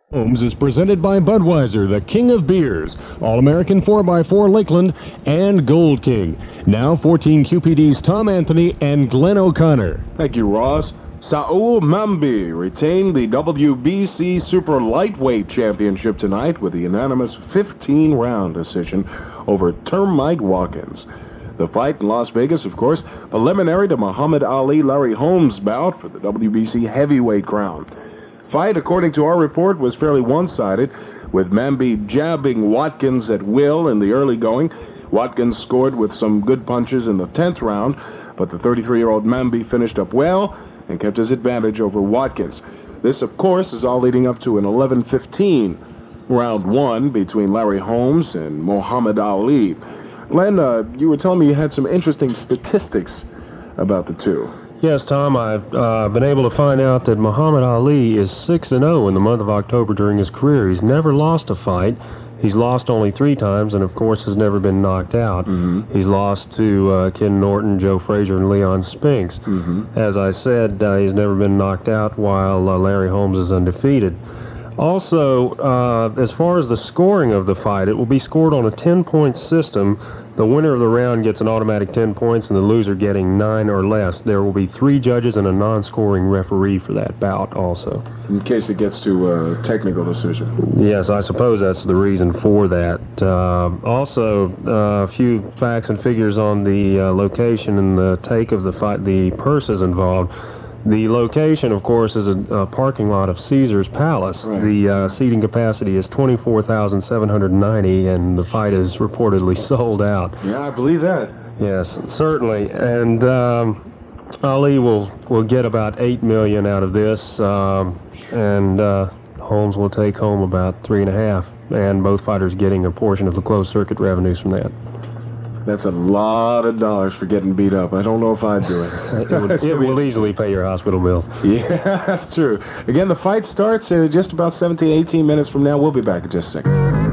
Holmes is presented by Budweiser, the king of beers, All-American 4x4 Lakeland, and Gold King. Now 14 QPD's Tom Anthony and Glenn O'Connor. Thank you, Ross. Saul Mambi retained the WBC Super Lightweight Championship tonight with a unanimous 15-round decision over Termite Watkins. The fight in Las Vegas, of course, preliminary to Muhammad Ali-Larry Holmes bout for the WBC heavyweight crown. Fight, according to our report, was fairly one-sided, with Mambi jabbing Watkins at will in the early going. Watkins scored with some good punches in the 10th round, but the 33-year-old Mambi finished up well and kept his advantage over Watkins. This, of course, is all leading up to an 11-15 round one between Larry Holmes and Muhammad Ali. Glenn, you were telling me you had some interesting statistics about the two. Yes, Tom, I've been able to find out that Muhammad Ali is 6-0 in the month of October during his career. He's never lost a fight. He's lost only 3 times, and of course has never been knocked out. He's lost to Ken Norton, Joe Frazier, and Leon Spinks. As I said, he's never been knocked out, while Larry Holmes is undefeated. Also, as far as the scoring of the fight, it will be scored on a 10-point system. The winner of the round gets an automatic 10 points, and the loser getting 9 or less. There will be 3 judges and a non-scoring referee for that bout also. In case it gets to a technical decision. Yes, I suppose that's the reason for that. Also, a few facts and figures on the location and the take of the fight, the purses involved. The location, of course, is a parking lot of Caesar's Palace. Right. The seating capacity is 24,790, and the fight is reportedly sold out. Yeah, I believe that. Yes, certainly. And Ali will get about $8 million out of this, and Holmes will take home about $3.5, and both fighters getting a portion of the closed circuit revenues from that. That's a lot of dollars for getting beat up. I don't know if I'd do it. It will easily pay your hospital bills. Yeah, that's true. Again, the fight starts in just about 17, 18 minutes from now. We'll be back in just a second.